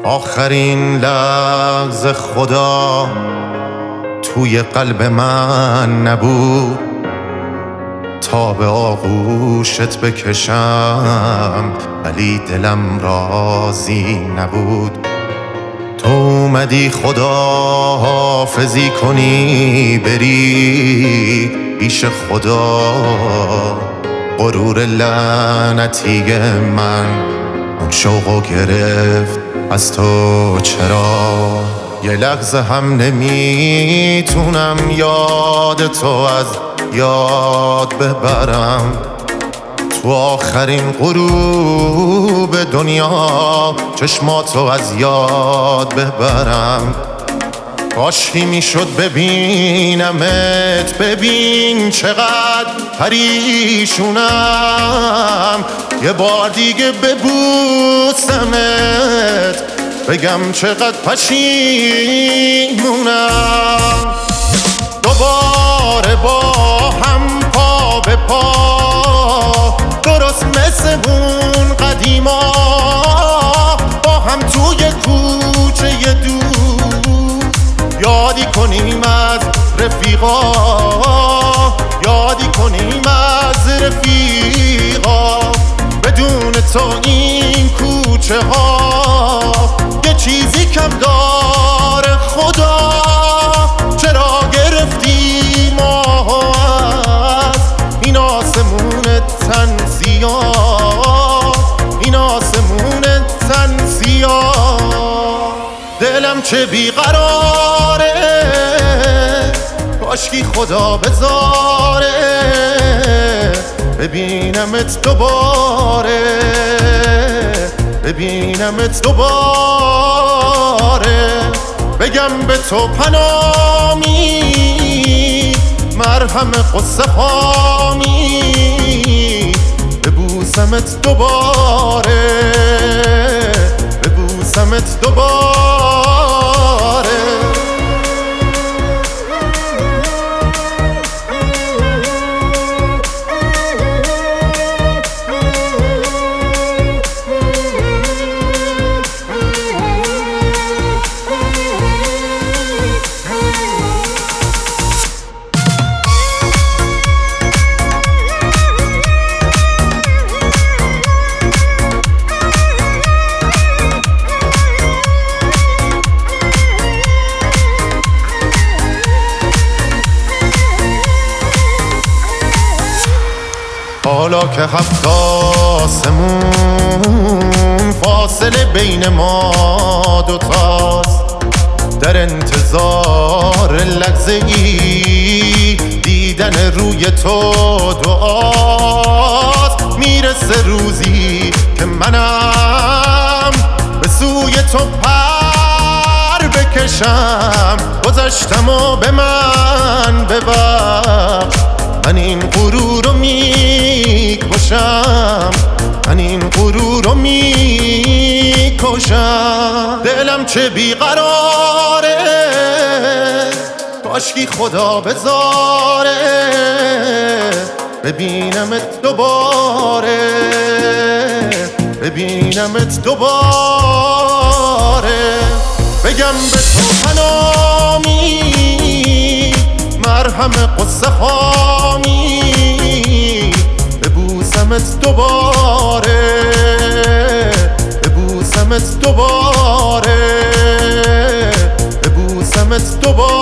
آخرین لحظه خدا توی قلب من نبود تا به آغوشت بکشم، ولی دلم راضی نبود. تو اومدی خدا حافظی کنی بری پیش خدا، غرور لعنتی من اون شوقو گرفت از تو. چرا یه لحظه هم نمیتونم یاد تو از یاد ببرم؟ تو آخرین غروب دنیا چشماتو از یاد ببرم. کاشکی میشد ببینمت، ببین چقدر پریشونم. یه بار دیگه ببوسمت، بگم چقدر پشیمونم. دوباره با هم پا به پا، درست مثل اون قدیما، با هم توی کوچه دور یادی کنیم از رفیقا، یادی کنیم از رفیقا. بدون تو این کوچه ها یه چیزی کم داره خدا. چرا گرفتی ما از این آسمون تن سیاه، این آسمون تن سیاه؟ دلم چه بیقراره، کاشکی خدا بذاره ببینمت دوباره، ببینمت دوباره. بگم به تو پنامی، مرهم قصه هامی، ببوسمت دوباره، ببوسمت دوباره. حالا که 7 آسمون فاصله بین ما دوتاست، در انتظار لحظه ای دیدن روی تو دعاست. میرسه روزی که منم به سوی تو پر بکشم، گذشتم و به من ببخش. من این غرور رو میکشم، من این غرور رو میکشم. دلم چه بیقراره، کاشکی خدا بذاره ببینمت دوباره، ببینمت دوباره. بگم به تو پنامی، مرهم قصه هامی، ببوسمت دوباره، ببوسمت دوباره، ببوسمت دوباره.